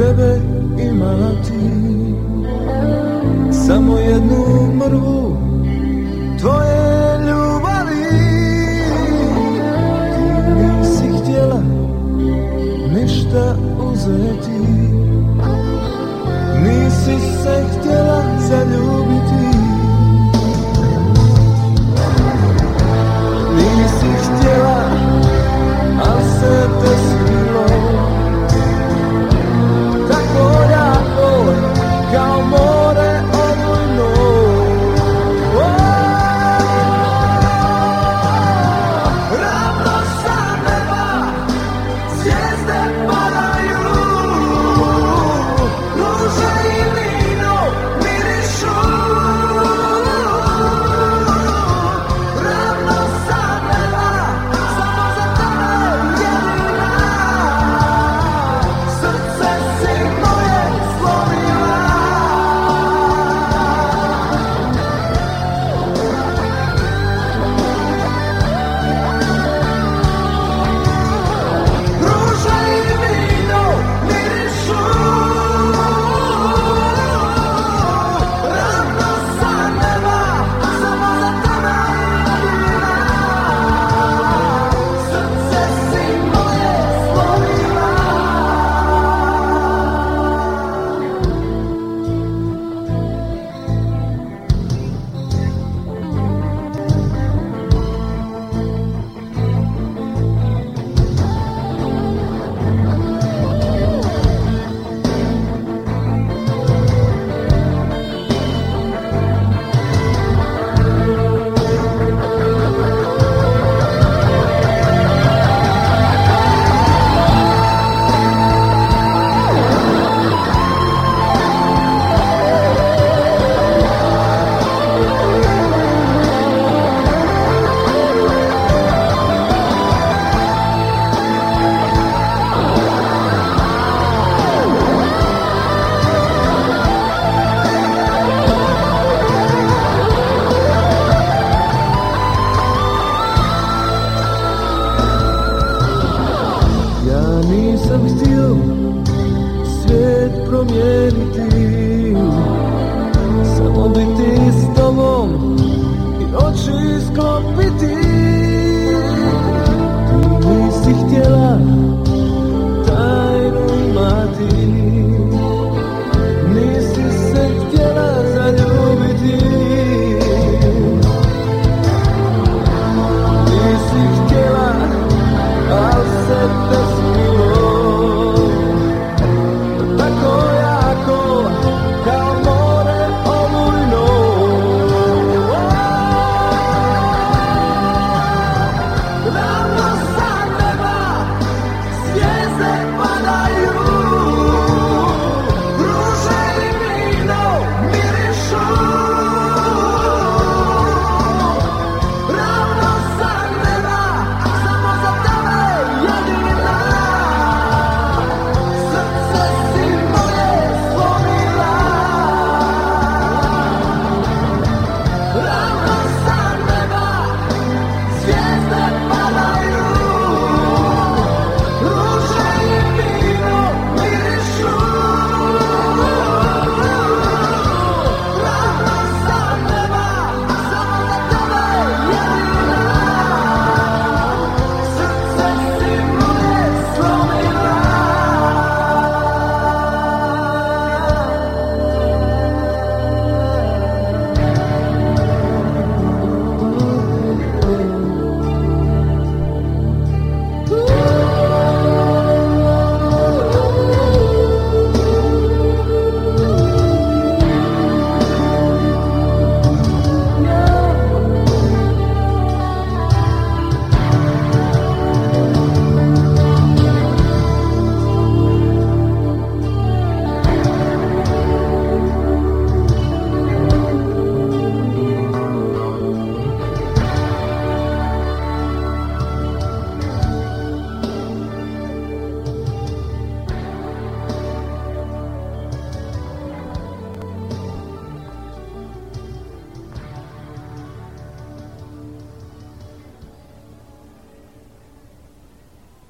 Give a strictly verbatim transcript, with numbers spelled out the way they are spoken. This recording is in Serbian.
tebe imati, samo jednu mrvu tvoje ljubavi. Ti nisi htjela ništa uzeti, nisi se htjela zaljubiti, nisi htjela, al se desilo tako jako kao more olujno. Ravno sa neba zvijezde padaju, ruže i vino mirišu. Ravno sa neba, samo za tebe jedina, srce si moje slomila. Ruže i vino mirišu. Ravno sa neba, samo za tebe jedina, srce si moje slomila. Ja nisam htio svijet promijeniti, samo biti s tobom i oči sklopiti.